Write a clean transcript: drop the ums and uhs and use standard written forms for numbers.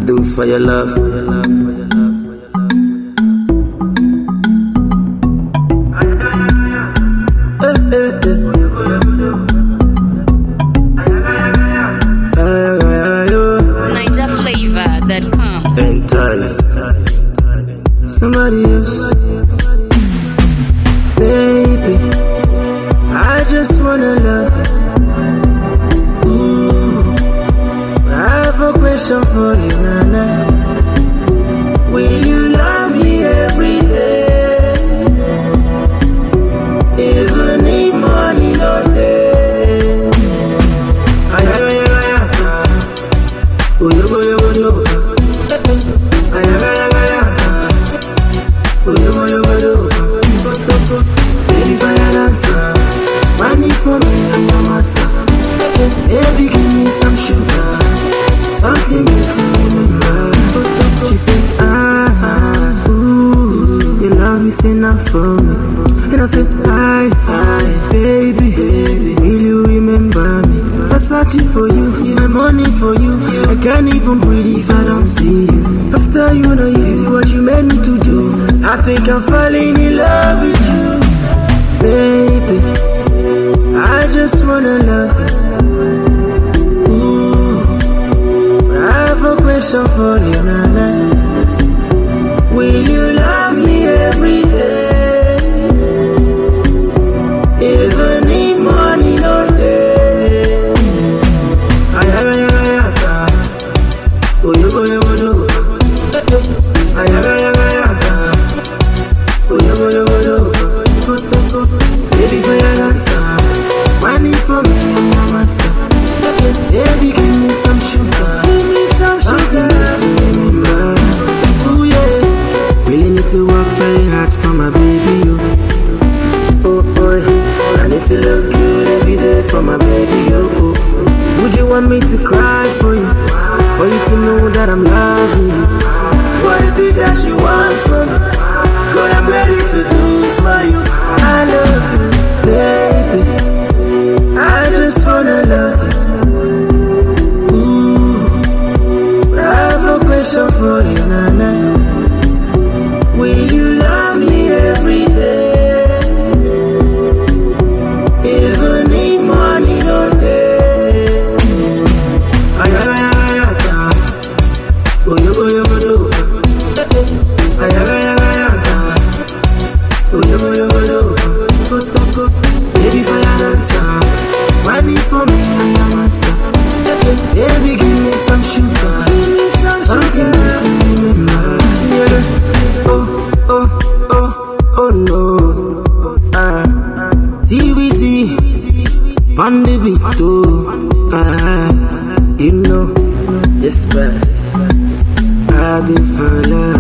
do for your love. NigerFlavor.com. Entice somebody else, baby. I just wanna love you. Ooh, I have a question for you, Nana. Will you love me every day, even if money not there? Oh, you go, you go, you go. Baby, fire dancer, money for me, I'm your master. Baby, give me some sugar, something good to remember. She said, ooh, your love is enough for me. And I said, hi, baby, will you remember me? Versace for you, my money for you. I can't even breathe if I don't see you. After you know easy what you made me to do, I think I'm falling in love with you, baby. I just wanna love you. Ooh, I have a question for you, Nana. Will you love me every day, even if money not there? Oh, you go, you go, you go. Baby, for your dancer, money for me, I'm your master. Baby, give me some sugar, something to remember. Oh yeah, really need to work very hard for my baby. Oh boy, I need to look good every day for my baby. Oh, would you want me to cry for you to know that I'm loving you? What is it that you want from me? Girl, I'm ready to do for you. I love you, baby. I just wanna love you. Ooh, I have a question for you, Nana. Will you love me every day, even if money not there? Oh, you go, you go, you go. Baby, for your dancer, money for me, I'm your master. Baby, give me some sugar, something to remember. Yeah. Oh no. TBC, on the beat, you know, yes, best. I do for love.